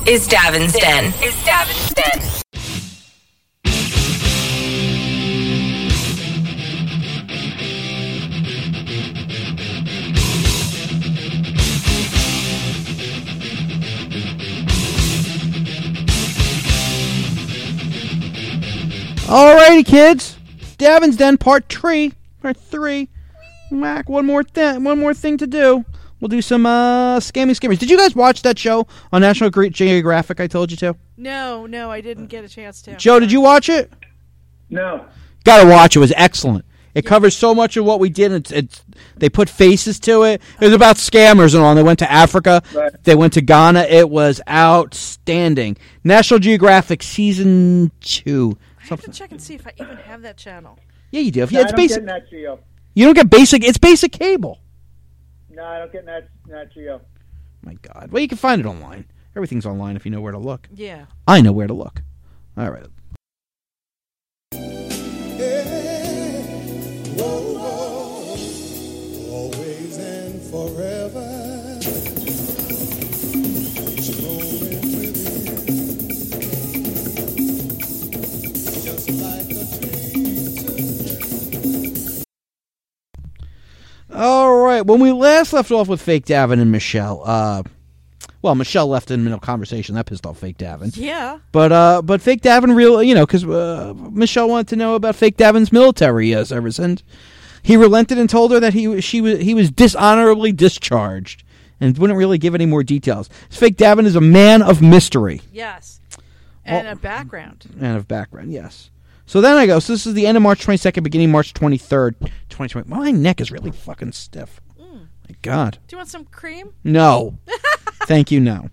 is Davin's Den. Alrighty, kids. Davin's Den Part 3. Mac, one more thing to do. We'll do some scammies. Did you guys watch that show on National Geographic I told you to? No, I didn't get a chance to. Joe, did you watch it? No. Gotta watch it. It was excellent. It covers so much of what we did. They put faces to it. It was about scammers and all. They went to Africa. Right. They went to Ghana. It was outstanding. National Geographic Season 2. I have to check and see if I even have that channel. Yeah, you do. No, It's I don't basic. get Nat Geo. You don't get basic. It's basic cable. No, I don't get Nat Geo. My God. Well, you can find it online. Everything's online if you know where to look. Yeah. I know where to look. All right. Always and forever. Just like a All right. When we last left off with Fake Davin and Michelle, Michelle left in the middle of conversation. That pissed off Fake Davin. Yeah. But Fake Davin because Michelle wanted to know about Fake Davin's military service, and he relented and told her that he was dishonorably discharged, and wouldn't really give any more details. Fake Davin is a man of mystery. Yes. And a background. And of background, yes. So then I go, so this is the end of March 22nd, beginning March 23rd, 2020. My neck is really fucking stiff. My God. Do you want some cream? No. Thank you, no.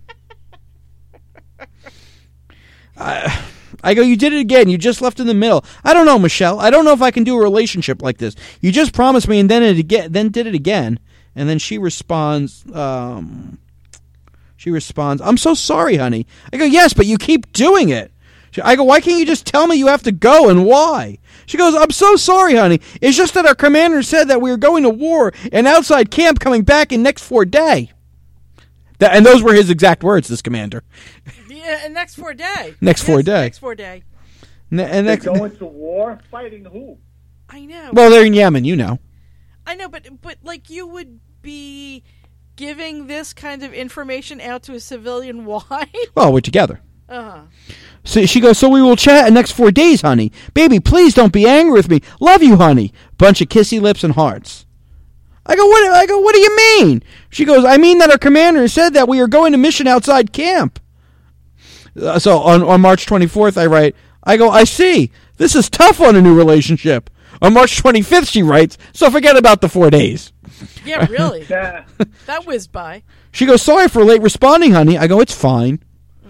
I go, you did it again. You just left in the middle. I don't know, Michelle. I don't know if I can do a relationship like this. You just promised me and then did it again. And then she responds, I'm so sorry, honey. I go, yes, but you keep doing it. I go, why can't you just tell me you have to go and why? She goes, I'm so sorry, honey. It's just that our commander said that we were going to war and outside camp coming back in next 4 days. And those were his exact words, this commander. Yeah, and next 4 days. Next 4 days. Next 4 days. They're going to war? Fighting who? I know. Well, they're in Yemen, you know. I know, but like you would be giving this kind of information out to a civilian. Why? Well, we're together. Uh-huh. So she goes, so we will chat in the next 4 days, honey. Baby, please don't be angry with me. Love you, honey. Bunch of kissy lips and hearts. I go, what do you mean? She goes, I mean that our commander said that we are going to mission outside camp. So on March 24th, I go, I see. This is tough on a new relationship. On March 25th, she writes, so forget about the 4 days. Yeah, really. That whizzed by. She goes, sorry for late responding, honey. I go, it's fine.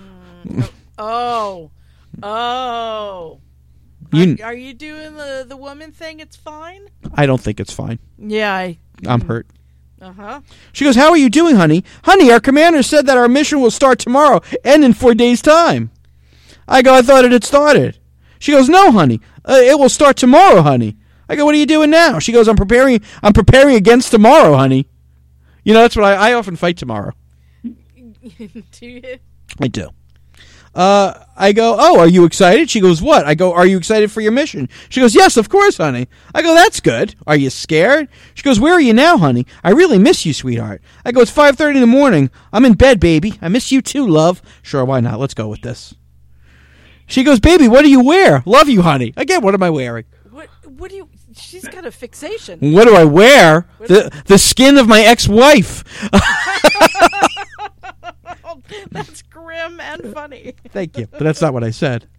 Oh. Are you doing the woman thing? It's fine? I don't think it's fine. Yeah. I'm hurt. Uh-huh. She goes, how are you doing, honey? Honey, our commander said that our mission will start tomorrow and in 4 days' time. I go, I thought it had started. She goes, no, honey. It will start tomorrow, honey. I go, what are you doing now? She goes, I'm preparing against tomorrow, honey. You know, that's what I often fight tomorrow. Do you? I do. I go, oh, are you excited? She goes, what? I go, are you excited for your mission? She goes, yes, of course, honey. I go, that's good. Are you scared? She goes, where are you now, honey? I really miss you, sweetheart. I go, it's 5:30 in the morning. I'm in bed, baby. I miss you too, love. Sure, why not? Let's go with this. She goes, baby, what do you wear? Love you, honey. Again, what am I wearing? What do you... She's got a fixation. What do I wear? The skin of my ex-wife. That's grim and funny. Thank you, but that's not what I said.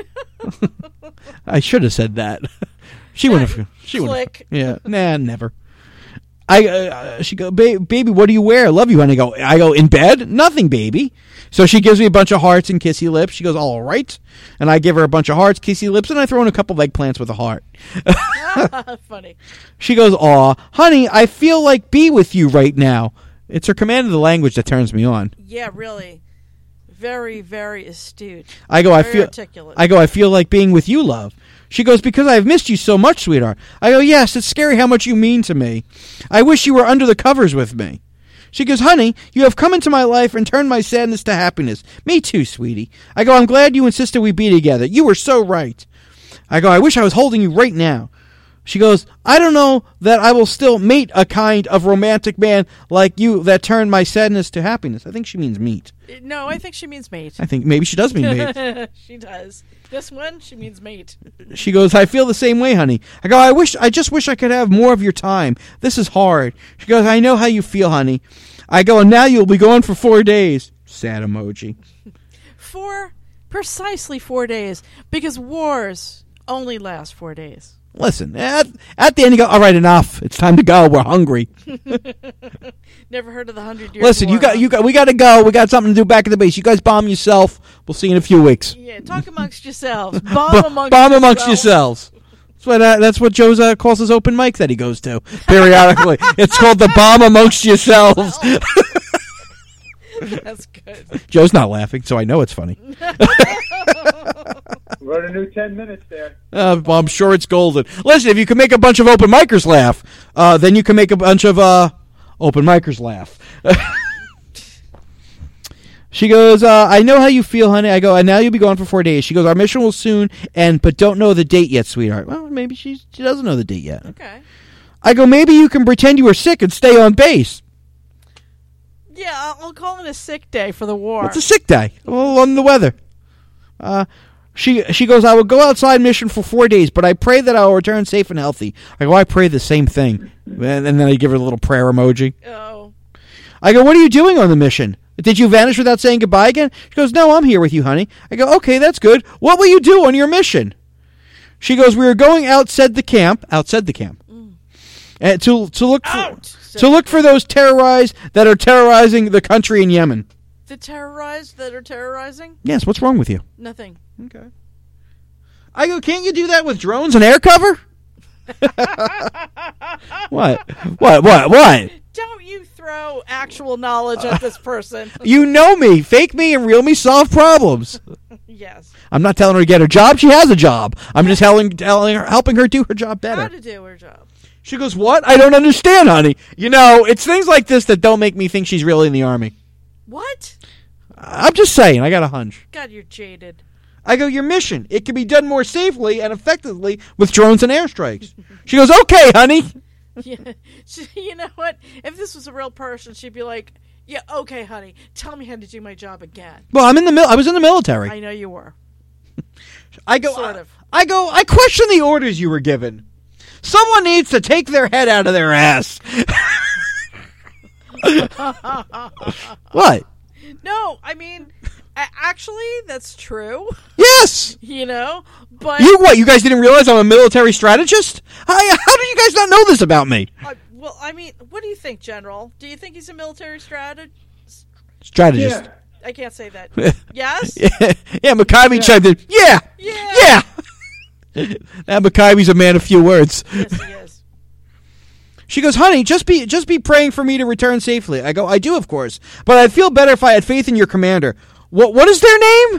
I should have said that. She wouldn't have. She wouldn't. Click. Yeah, nah, never. She go, baby, what do you wear? Love you, honey. I go, in bed? Nothing, baby. So she gives me a bunch of hearts and kissy lips. She goes, all right. And I give her a bunch of hearts, kissy lips, and I throw in a couple of eggplants with a heart. Funny. She goes, aw, honey, I feel like be with you right now. It's her command of the language that turns me on. Yeah, really. Very, very astute. I go, articulate. I feel like being with you, love. She goes, because I've missed you so much, sweetheart. I go, yes, it's scary how much you mean to me. I wish you were under the covers with me. She goes, honey, you have come into my life and turned my sadness to happiness. Me too, sweetie. I go, I'm glad you insisted we be together. You were so right. I go, I wish I was holding you right now. She goes, I don't know that I will still meet a kind of romantic man like you that turned my sadness to happiness. I think she means meat. No, I think she means mate. I think maybe she does mean mate. She does. This one, she means mate. She goes, I feel the same way, honey. I go, I just wish I could have more of your time. This is hard. She goes, I know how you feel, honey. I go, and now you'll be gone for 4 days. Sad emoji. Precisely 4 days. Because wars only last 4 days. Listen, at the end you go, all right, enough. It's time to go. We're hungry. Never heard of the 100-year Listen, war. we got to go. We got something to do back at the base. You guys bomb yourself. We'll see you in a few weeks. Yeah, talk amongst yourselves. Bomb amongst yourselves. That's what Joe calls his open mic that he goes to periodically. It's called the bomb amongst yourselves. That's good. Joe's not laughing, so I know it's funny. Wrote a new 10 minutes there. Well, I'm sure it's golden. Listen, if you can make a bunch of open micers laugh, then you can make a bunch of open micers laugh. She goes, I know how you feel, honey. I go, and now you'll be gone for 4 days. She goes, our mission will soon end, but don't know the date yet, sweetheart. Well, maybe she doesn't know the date yet. Okay. I go, maybe you can pretend you were sick and stay on base. Yeah, I'll call it a sick day for the war. It's a sick day. Well, on the weather. She goes, I will go outside mission for 4 days, but I pray that I will return safe and healthy. I go, I pray the same thing. And then I give her a little prayer emoji. Oh. I go, what are you doing on the mission? Did you vanish without saying goodbye again? She goes, no, I'm here with you, honey. I go, okay, that's good. What will you do on your mission? She goes, we are going outside the camp, and to look for those terrorized that are terrorizing the country in Yemen. The terrorized that are terrorizing? Yes, what's wrong with you? Nothing. Okay. I go, can't you do that with drones and air cover? What? Don't you throw actual knowledge at this person. You know me. Fake me and real me solve problems. Yes. I'm not telling her to get her job. She has a job. I'm just helping her do her job better. How to do her job. She goes, what? I don't understand, honey. You know, it's things like this that don't make me think she's really in the Army. What? I'm just saying. I got a hunch. God, you're jaded. I go, your mission. It can be done more safely and effectively with drones and airstrikes. She goes, okay, honey. Yeah. You know what? If this was a real person, she'd be like, yeah, okay, honey, tell me how to do my job again. Well, I was in the military. I know you were. I go, sort of. I question the orders you were given. Someone needs to take their head out of their ass. What? No, I mean, actually, that's true. Yes. You know, but You guys didn't realize I'm a military strategist? How do you guys not know this about me? Well, I mean, what do you think, General? Do you think he's a military strategist? Strategist. I can't say that. Yes? Yeah, McKibey chimed in. Yeah. That McKibey's a man of few words. Yes, he is. She goes, honey, just be praying for me to return safely. I go, I do, of course, but I'd feel better if I had faith in your commander. What is their name?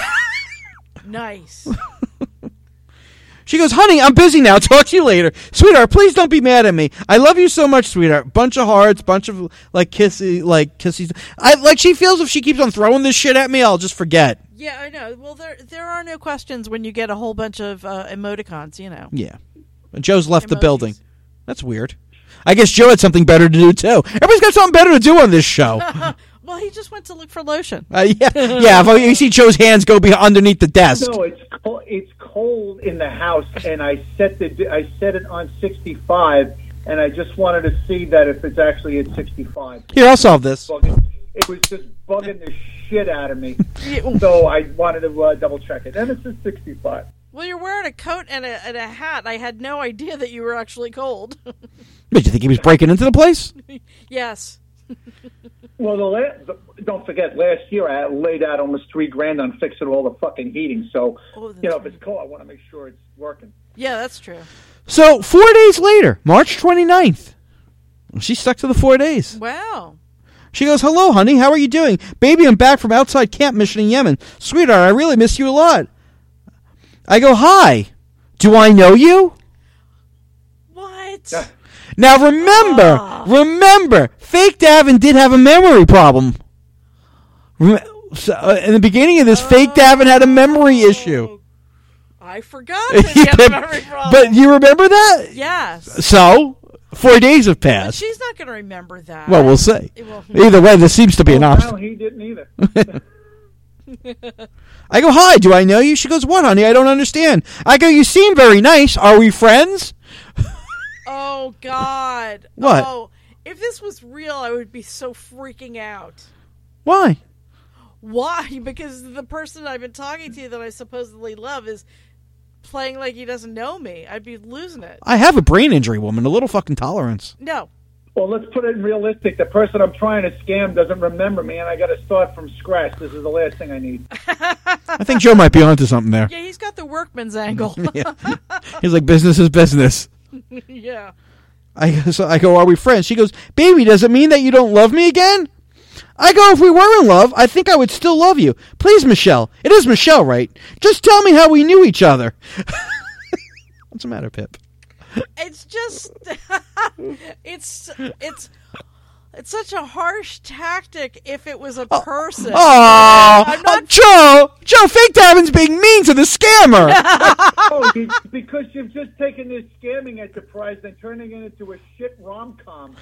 Nice. She goes, honey, I'm busy now. Talk to you later. Sweetheart, please don't be mad at me. I love you so much, sweetheart. Bunch of hearts, bunch of kisses. She feels if she keeps on throwing this shit at me, I'll just forget. Yeah, I know. Well, there are no questions when you get a whole bunch of emoticons, you know. Yeah. Joe's left the building. That's weird. I guess Joe had something better to do, too. Everybody's got something better to do on this show. Well, he just went to look for lotion. Yeah. If you see Joe's hands go underneath the desk. No, it's cold in the house, and I set it on 65, and I just wanted to see that if it's actually at 65. Here, I'll solve this. It was just bugging the shit out of me, so I wanted to double check it, and it's at 65. Well, you're wearing a coat and a hat. I had no idea that you were actually cold. Did you think he was breaking into the place? Yes. Well, don't forget, last year I laid out almost $3,000 on fixing all the fucking heating. So, if it's cold, I want to make sure it's working. Yeah, that's true. So, 4 days later, March 29th, she stuck to the 4 days. Wow. She goes, hello, honey, how are you doing? Baby, I'm back from outside camp mission in Yemen. Sweetheart, I really miss you a lot. I go, hi. Do I know you? What? Now remember, Fake Davin did have a memory problem. So, in the beginning of this, Fake Davin had a memory issue. I forgot that he had a memory problem. But you remember that? Yes. So, 4 days have But passed. she's not going to remember that. Well, we'll see. Well, Either way, this seems to be an Well, obstacle. he didn't either. I go, hi, do I know you? She goes, what, honey? I don't understand. I go, you seem very nice. Are we friends? Oh, God. What? Oh, if this was real, I would be so freaking out. Why? Why? Because the person I've been talking to that I supposedly love is playing like he doesn't know me. I'd be losing it. I have a brain injury, woman. A little fucking tolerance. No. Well, let's put it in realistic. The person I'm trying to scam doesn't remember me, and I got to start from scratch. This is the last thing I need. I think Joe might be onto something there. Yeah, he's got the workman's angle. Yeah. He's like, business is business. Yeah. I go, are we friends? She goes, baby, does it mean that you don't love me again? I go, if we were in love, I think I would still love you. Please, Michelle. It is Michelle, right? Just tell me how we knew each other. What's the matter, Pip? It's just it's such a harsh tactic if it was a person. Oh, I'm not Joe, Fake Davin's being mean to the scammer. Oh, because you've just taken this scamming enterprise and turning it into a shit rom-com.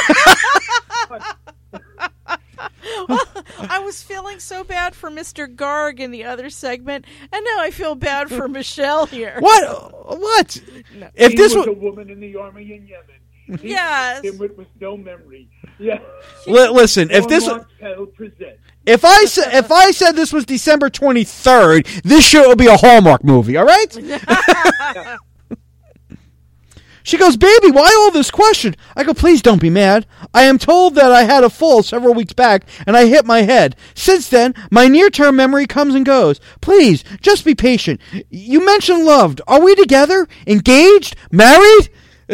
I was feeling so bad for Mr. Garg in the other segment, and now I feel bad for Michelle here. What? No. If He this was was a woman in the army in Yemen. Yes. Him with no memory. Yeah. listen, if this Hallmark Channel presents. if I said this was December 23rd, this show would be a Hallmark movie, all right? She goes, baby, why all this question? I go, please don't be mad. I am told that I had a fall several weeks back, and I hit my head. Since then, my near-term memory comes and goes. Please, just be patient. You mentioned loved. Are we together? Engaged? Married?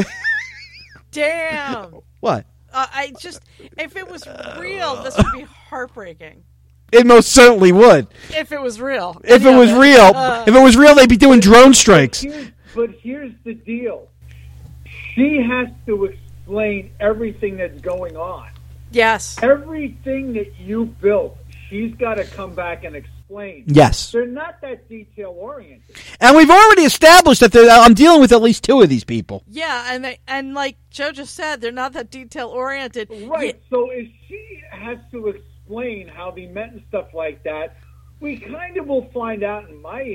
Damn. What? If it was real, this would be heartbreaking. It most certainly would. If it was real. If it was real, they'd be doing drone strikes. But here's the deal. She has to explain everything that's going on. Yes. Everything that you built, she's got to come back and explain. Yes. They're not that detail-oriented. And we've already established that I'm dealing with at least two of these people. Yeah, and like Joe just said, they're not that detail-oriented. Right. So if she has to explain how they met and stuff like that, we kind of will find out in my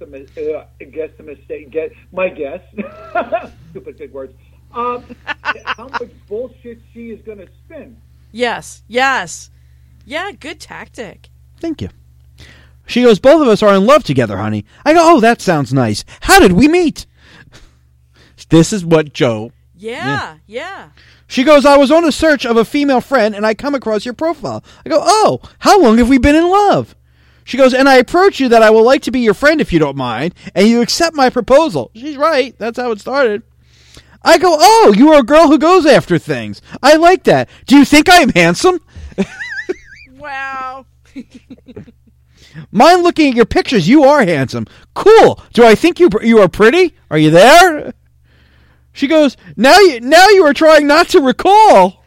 my guess, stupid big words, how much bullshit she is going to spin. Yes. Yeah, good tactic. Thank you. She goes, both of us are in love together, honey. I go, oh, that sounds nice. How did we meet? This is what Joe... Yeah. She goes, I was on a search of a female friend, and I come across your profile. I go, oh, how long have we been in love? She goes, and I approach you that I would like to be your friend if you don't mind, and you accept my proposal. She's right. That's how it started. I go, oh, you are a girl who goes after things. I like that. Do you think I am handsome? Wow. Mind looking at your pictures. You are handsome. Cool. Do I think you are pretty? Are you there? She goes, now you are trying not to recall.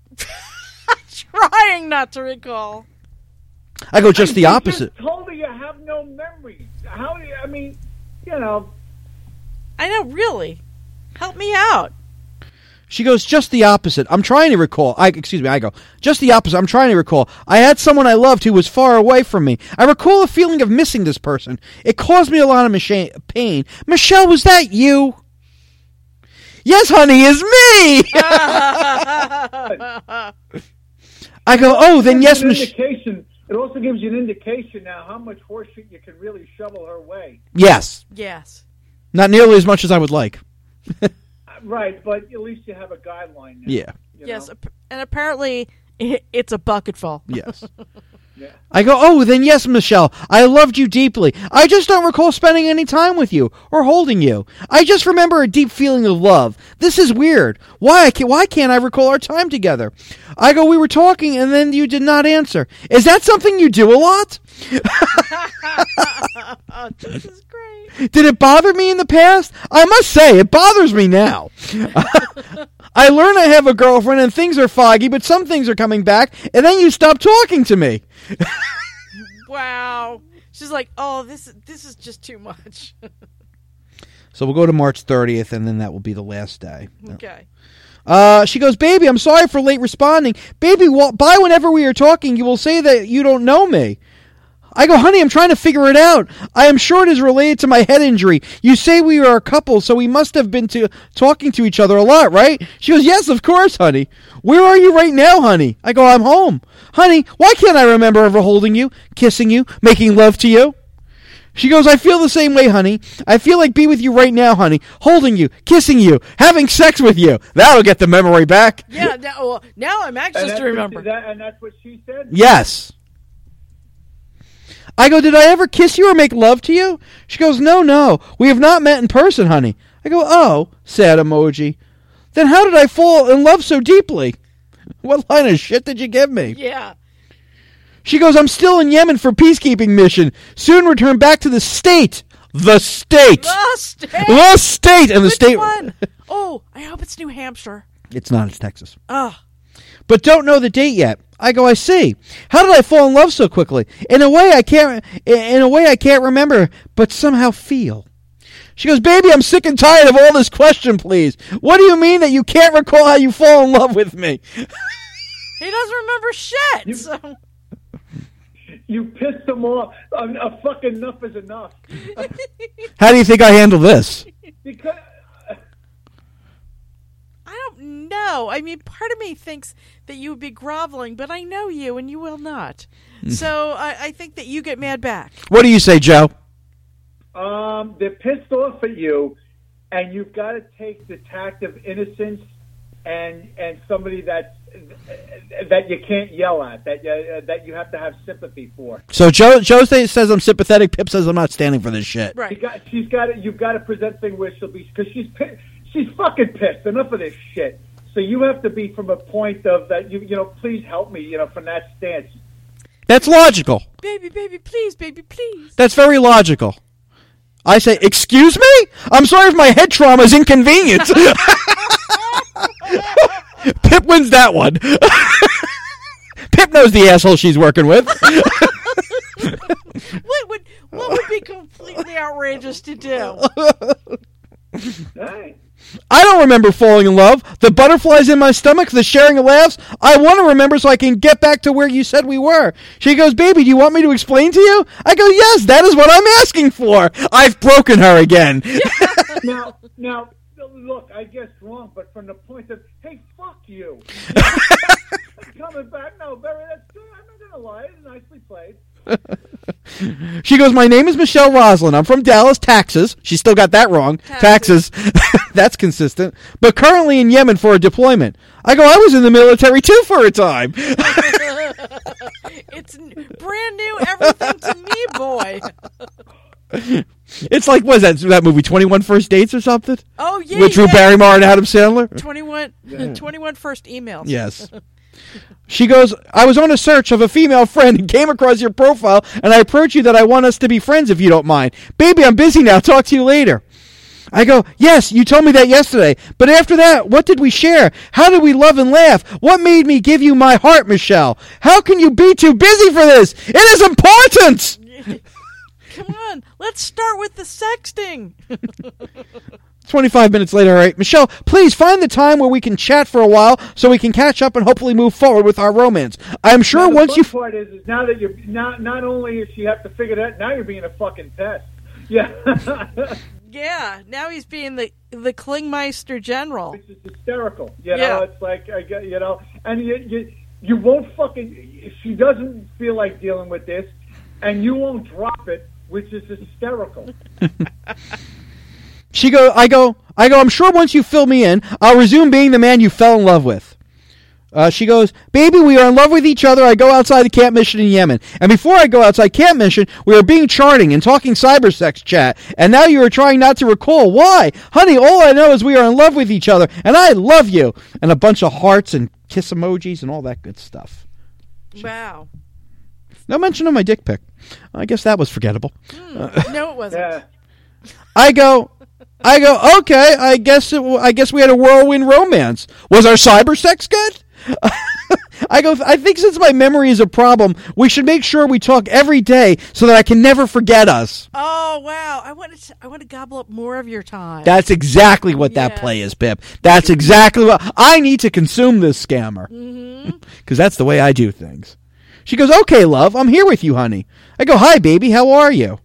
Trying not to recall. I go, just the opposite. I told her you have no memory. How do you, I mean, you know. I know, really. Help me out. She goes, just the opposite. I'm trying to recall. I go, just the opposite. I'm trying to recall. I had someone I loved who was far away from me. I recall a feeling of missing this person. It caused me a lot of pain. Michelle, was that you? Yes, honey, it's me. I go, oh, then yes, Michelle. It also gives you an indication now how much horseshit you can really shovel her way. Yes. Not nearly as much as I would like. Right, but at least you have a guideline now. Yeah. Yes, and apparently it's a bucketful. Yes. Yeah. I go, oh, then yes, Michelle, I loved you deeply. I just don't recall spending any time with you or holding you. I just remember a deep feeling of love. This is weird. Why can't I recall our time together? I go, we were talking and then you did not answer. Is that something you do a lot? Oh, this is great. Did it bother me in the past? I must say, it bothers me now. I learn I have a girlfriend and things are foggy, but some things are coming back, and then you stop talking to me. Wow. She's like, oh, this is just too much. So we'll go to March 30th, and then that will be the last day. Okay. She goes, baby, I'm sorry for late responding. Baby, by whenever we are talking, you will say that you don't know me. I go, honey, I'm trying to figure it out. I am sure it is related to my head injury. You say we are a couple, so we must have been talking to each other a lot, right? She goes, yes, of course, honey. Where are you right now, honey? I go, I'm home. Honey, why can't I remember ever holding you, kissing you, making love to you? She goes, I feel the same way, honey. I feel like be with you right now, honey. Holding you, kissing you, having sex with you. That'll get the memory back. Yeah, now I'm anxious to remember. And that's what she said? Yes. I go, did I ever kiss you or make love to you? She goes, no. We have not met in person, honey. I go, oh, sad emoji. Then how did I fall in love so deeply? What line of shit did you give me? Yeah. She goes, I'm still in Yemen for peacekeeping mission. Soon return back to the state. The state. The state. The state. And the Which state. one? Oh, I hope it's New Hampshire. It's not. It's Texas. Oh. But don't know the date yet. I go, I see. How did I fall in love so quickly? In a way I can't remember, but somehow feel. She goes, baby, I'm sick and tired of all this question, please. What do you mean that you can't recall how you fall in love with me? He doesn't remember shit. So. You pissed him off. A fucking enough is enough. How do you think I handle this? Because I don't know. I mean, part of me thinks that you would be groveling, but I know you, and you will not. So I think that you get mad back. What do you say, Joe? they're pissed off at you, and you've got to take the tact of innocence and somebody that you can't yell at, that you have to have sympathy for. So Joe says I'm sympathetic. Pip says I'm not standing for this shit. Right. You've got to present things where she'll be, because she's fucking pissed. Enough of this shit. So you have to be from a point of that. You know, please help me. You know, from that stance. That's logical. Baby, please, baby, please. That's very logical. I say, excuse me? I'm sorry if my head trauma is inconvenient. Pip wins that one. Pip knows the asshole she's working with. What would be completely outrageous to do? Right. I don't remember falling in love. The butterflies in my stomach, the sharing of laughs. I want to remember so I can get back to where you said we were. She goes, baby, do you want me to explain to you? I go, yes, that is what I'm asking for. I've broken her again. Now, look, I guess wrong, but from the point of, hey, fuck you. Coming back, no, Barry, that's good. I'm not going to lie. It's nicely played. She goes, my name is Michelle Roslin. I'm from Dallas, Texas. She still got that wrong. Taxes. That's consistent. But currently in Yemen for a deployment. I go, I was in the military too for a time. It's brand new everything to me, boy. It's like, what is that movie, 21 First Dates or something? Oh, yeah. With Drew Barrymore and Adam Sandler? 21 first emails. Yes. She goes, I was on a search of a female friend and came across your profile, and I approached you that I want us to be friends if you don't mind. Baby, I'm busy now. Talk to you later. I go, yes, you told me that yesterday. But after that, what did we share? How did we love and laugh? What made me give you my heart, Michelle? How can you be too busy for this? It is important! Come on, let's start with the sexting. 25 minutes later, all right. Michelle, please find the time where we can chat for a while so we can catch up and hopefully move forward with our romance. I'm sure now, once you... The part is now that you're... Not only does she have to figure that, now you're being a fucking pest. Yeah. Yeah, now he's being the Klingmeister General. Which is hysterical. You know, it's like, you know, and you won't fucking... If she doesn't feel like dealing with this, and you won't drop it, which is hysterical. I go, I'm sure once you fill me in, I'll resume being the man you fell in love with. She goes, baby, we are in love with each other. I go outside the camp mission in Yemen. And before I go outside camp mission, we are being charting and talking cyber sex chat. And now you are trying not to recall. Why? Honey, all I know is we are in love with each other. And I love you. And a bunch of hearts and kiss emojis and all that good stuff. Wow. No mention of my dick pic. I guess that was forgettable. No, it wasn't. Yeah. I go, I go, okay, I guess we had a whirlwind romance. Was our cyber sex good? I go, I think since my memory is a problem, we should make sure we talk every day so that I can never forget us. Oh wow! I want to gobble up more of your time. That's exactly what that Yeah. play is, Pip. That's exactly what I need to consume this scammer. Because that's the way I do things. She goes, okay, love, I'm here with you, honey. I go, hi, baby, how are you?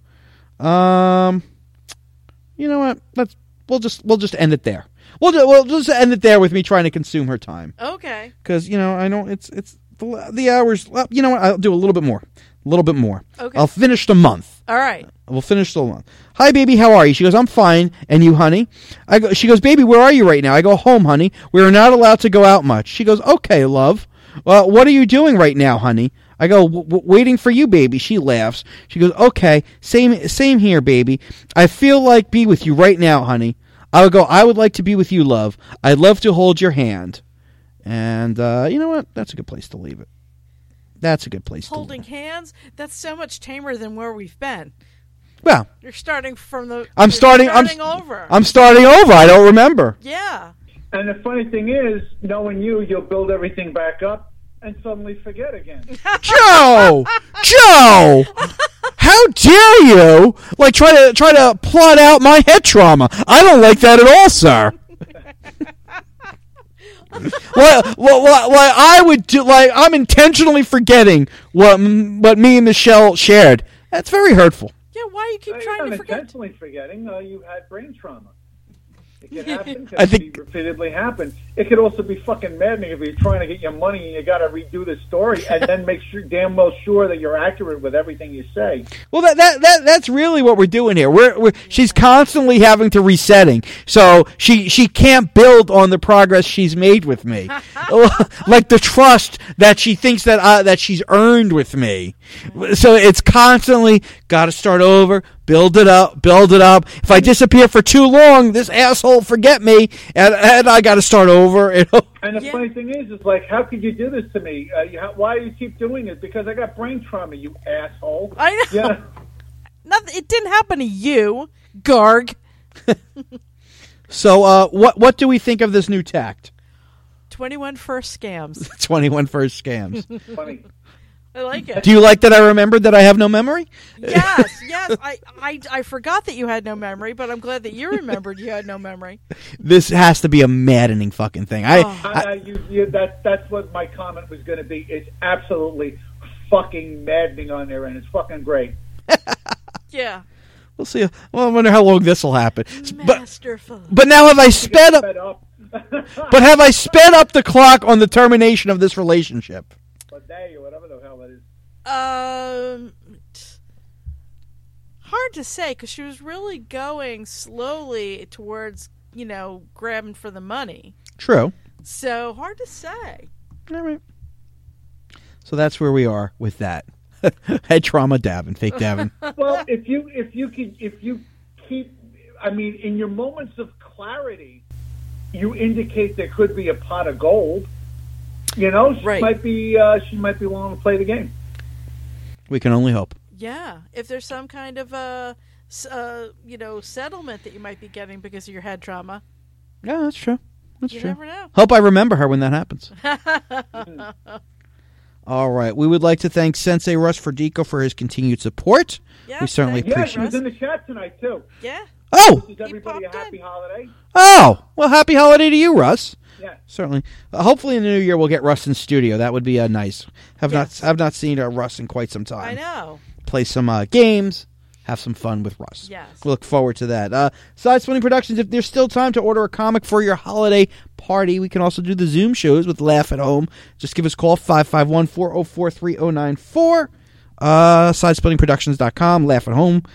You know what? We'll just end it there. We'll just end it there with me trying to consume her time. Okay. Because, I know it's the hours. Well, you know what? I'll do a little bit more. Okay. I'll finish the month. All right. We'll finish the month. Hi, baby. How are you? She goes, I'm fine. And you, honey? She goes, baby, where are you right now? I go, home, honey. We are not allowed to go out much. She goes, okay, love. Well, what are you doing right now, honey? I go, waiting for you, baby. She laughs. She goes, okay, same here, baby. I feel like be with you right now, honey. I would go, I would like to be with you, love. I'd love to hold your hand. And you know what? That's a good place to leave it. That's a good place Holding to leave it. hands. That's so much tamer than where we've been. Well, You're starting from the. I'm starting over. I'm starting over. I don't remember. Yeah. And the funny thing is, knowing you'll build everything back up and suddenly forget again. Joe! How dare you try to plot out my head trauma? I don't like that at all, sir. I would do, I'm intentionally forgetting what me and Michelle shared. That's very hurtful. Yeah. Why you keep trying to forget? Intentionally forgetting you had brain trauma. It can happen. I think repeatedly happen. It could also be fucking maddening if you're trying to get your money and you got to redo the story and then make sure damn well sure that you're accurate with everything you say. Well, that's really what we're doing here. She's constantly having to resetting, so she can't build on the progress she's made with me, like the trust that she thinks that she's earned with me. So it's constantly got to start over, build it up. If I disappear for too long, this asshole forget me, and I got to start over. And the funny thing is like, how could you do this to me? Why do you keep doing it? Because I got brain trauma, you asshole. I know. Yeah. Nothing. It didn't happen to you, Garg. So, what do we think of this new tact? 21 first scams. 21 first scams. Funny. I like it. Do you like that I remembered that I have no memory? Yes. I forgot that you had no memory, but I'm glad that you remembered you had no memory. This has to be a maddening fucking thing. That's what my comment was going to be. It's absolutely fucking maddening on there, and it's fucking great. Yeah. We'll see. Well, I wonder how long this will happen. Masterful. But now have I sped up? But have I sped up the clock on the termination of this relationship? A day or whatever the hell that is. Hard to say because she was really going slowly towards, grabbing for the money. True. So hard to say. All right. So that's where we are with that. Head trauma, Davin, fake Davin. Well, if you keep, in your moments of clarity, you indicate there could be a pot of gold. She Right. might be willing to play the game. We can only hope. Yeah, if there's some kind of settlement that you might be getting because of your head trauma. Yeah, that's true. You never know. Hope I remember her when that happens. All right. We would like to thank Sensei Russ Ferdico for his continued support. Yeah, We certainly thank you, Yeah, appreciate she was Russ. in the chat tonight too. Yeah. Oh! Wishes everybody a popped happy in. holiday. Oh! Well, happy holiday to you, Russ. Yeah. Certainly. Hopefully in the new year we'll get Russ in studio. That would be nice. Yes. I've not seen Russ in quite some time. I know. Play some games, have some fun with Russ. Yes. We look forward to that. Side Splitting Productions, if there's still time to order a comic for your holiday party, we can also do the Zoom shows with Laugh at Home. Just give us a call, 551-404-3094. SidesplittingProductions.com, Laugh at Home.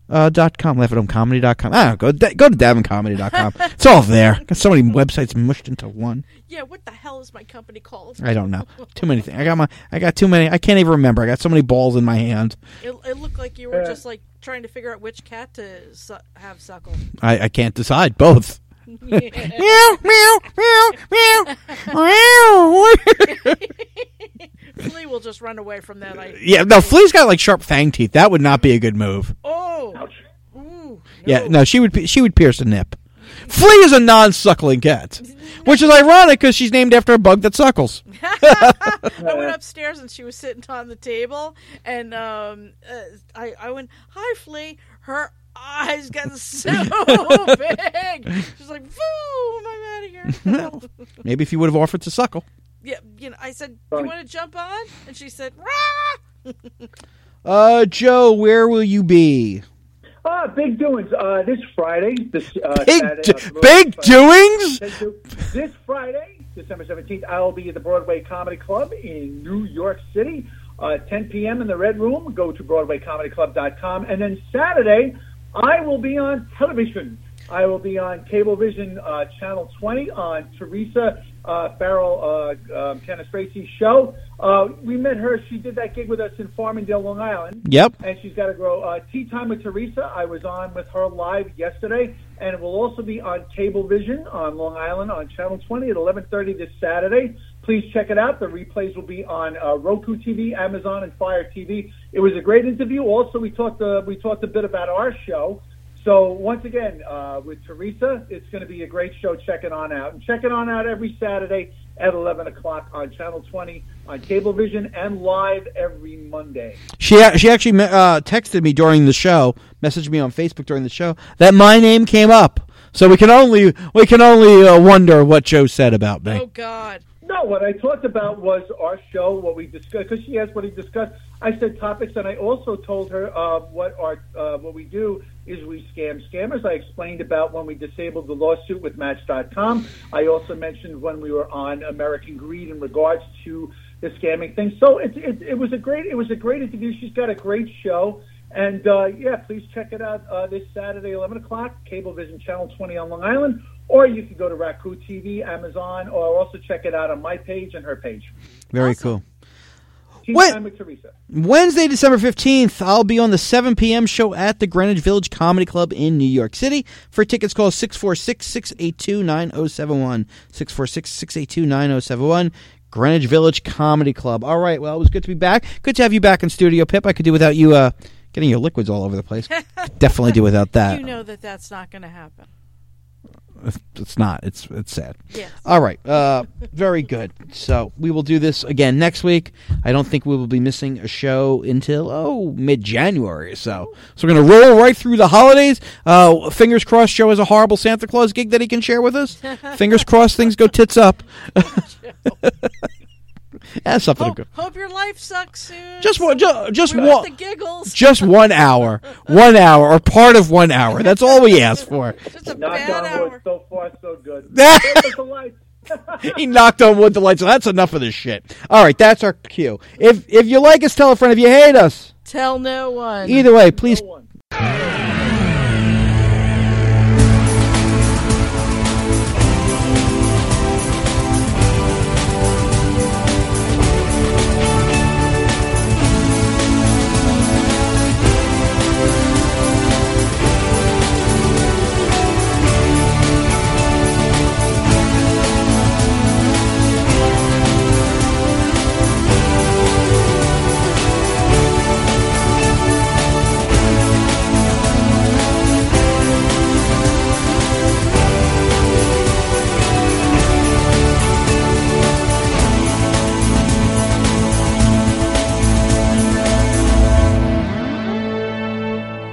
.com, I don't know, go to DavinComedy.com. It's all there. Got so many websites mushed into one. Yeah, what the hell is my company called? I don't know. Too many things. I got too many. I can't even remember. I got so many balls in my hand. It looked like you were just trying to figure out which cat to have suckle. I can't decide. Both. Yeah. Meow, meow, meow, meow, meow. Flea will just run away from that. Yeah, no, Flea's got sharp fang teeth. That would not be a good move. Oh. Ouch. Ooh. Yeah, no, she would pierce a nip. Flea is a non-suckling cat, which is ironic because she's named after a bug that suckles. I went upstairs and she was sitting on the table, and I went, "Hi, Flea." Her eyes got so big. She's like, "Boom! I'm out of here." Well, maybe if you would have offered to suckle. Yeah, I said, "You want to jump on?" And she said, "Rah!" Joe, where will you be? Big doings. This Friday. Big Friday. doings? This Friday, December 17th, I will be at the Broadway Comedy Club in New York City. 10 p.m. in the Red Room. Go to BroadwayComedyClub.com. And then Saturday, I will be on television. I will be on Cablevision Channel 20 on Teresa Farrell Canastracci's show. We met her. She did that gig with us in Farmingdale, Long Island. Yep. And she's got to grow. Tea Time with Teresa. I was on with her live yesterday. And it will also be on Cablevision on Long Island on Channel 20 at 11:30 this Saturday. Please check it out. The replays will be on Roku TV, Amazon, and Fire TV. It was a great interview. Also, we talked a bit about our show. So once again, with Teresa, it's going to be a great show. Check it on out. And check it on out every Saturday at 11 o'clock on Channel 20, on Cablevision, and live every Monday. She actually texted me during the show, messaged me on Facebook during the show, that my name came up. So we can only wonder what Joe said about me. Oh, God. No, what I talked about was our show, what we discussed, because she asked what he discussed. I said topics, and I also told her what we do is we scam scammers. I explained about when we disabled the lawsuit with Match.com. I also mentioned when we were on American Greed in regards to the scamming thing. So it was a great interview. She's got a great show. And, please check it out this Saturday, 11 o'clock, Cablevision Channel 20 on Long Island. Or you can go to Roku TV, Amazon, or also check it out on my page and her page. Very cool. Tea Time with Teresa. Wednesday, December 15th, I'll be on the 7 p.m. show at the Greenwich Village Comedy Club in New York City. For tickets, call 646-682-9071. 646-682-9071. Greenwich Village Comedy Club. All right, well, it was good to be back. Good to have you back in studio, Pip. I could do without you getting your liquids all over the place. Could definitely do without that. You know that's not going to happen. It's not. It's sad. Yes. All right. Very good. So we will do this again next week. I don't think we will be missing a show until mid-January or so. So we're going to roll right through the holidays. Fingers crossed Joe has a horrible Santa Claus gig that he can share with us. Fingers crossed things go tits up. That's something to go. Hope your life sucks soon. Just one. The giggles. Just 1 hour. 1 hour or part of 1 hour. That's all we ask for. Just a Knocked bad on wood. hour. So far, so good. He knocked on wood the lights. So that's enough of this shit. All right, that's our cue. If you like us, tell a friend. If you hate us, Tell no one. either way, please. No one.